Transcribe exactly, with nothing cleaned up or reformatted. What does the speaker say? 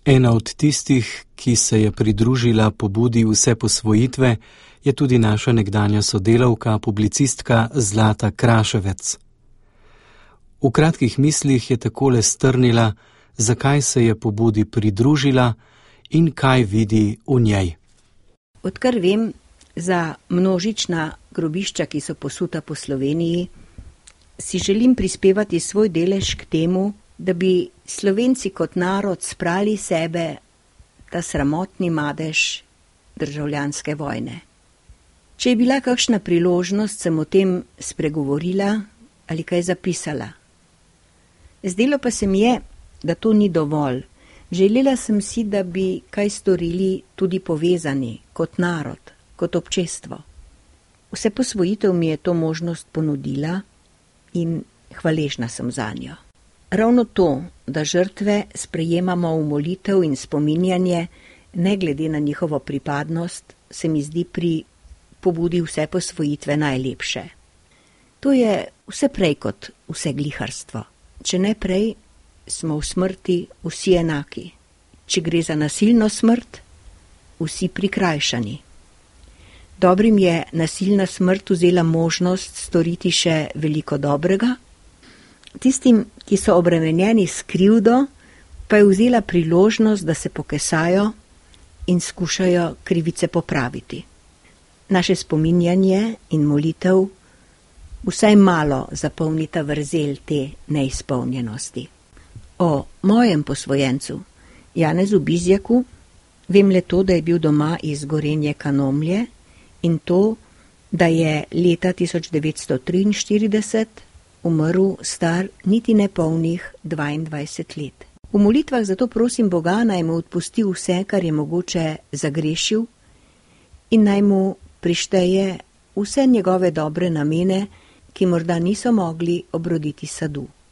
Ena od tistih, ki se je pridružila pobudi vseposvojitve, je tudi naša nekdanja sodelavka, publicistka Zlata Kraševec. V kratkih mislih je takole strnila, zakaj se je pobudi pridružila in kaj vidi v njej. Odkar vem za množična grobišča, ki so posuta po Sloveniji, si želim prispevati svoj delež k temu, da bi Slovenci kot narod sprali sebe ta sramotni madež državljanske vojne. Če je bila kakšna priložnost, sem o tem spregovorila ali kaj zapisala. Zdelo pa se mi je, da to ni dovolj. Želela sem si, da bi kaj storili tudi povezani, kot narod, kot občestvo. Vseposvojitev mi je to možnost ponudila in hvaležna sem zanjo. Ravno to, da žrtve sprejemamo v molitev in spominjanje, ne glede na njihovo pripadnost, se mi zdi pri pobudi vseposvojitve najlepše. To je vse prej kot vse gliharstvo. Če ne prej, smo v smrti vsi enaki. Če gre za nasilno smrt, vsi prikrajšani. Dobrim je nasilna smrt vzela možnost storiti še veliko dobrega. Tistim, ki so obremenjeni s krivdo, pa je vzela priložnost, da se pokesajo in skušajo krivice popraviti. Naše spominjanje in molitev vsaj malo zapolnita vrzel te neizpolnjenosti. O mojem posvojencu, Janezu Bizjaku, vem le to, da je bil doma iz Gorenje Kanomlje in to, da je leta tisoč devetsto triinštirideset umrl star niti nepolnih dvaindvajset let. V molitvah zato prosim Boga, naj mu odpusti vse, kar je mogoče zagrešil in naj mu prišteje vse njegove dobre namene, ki morda niso mogli obroditi sadu.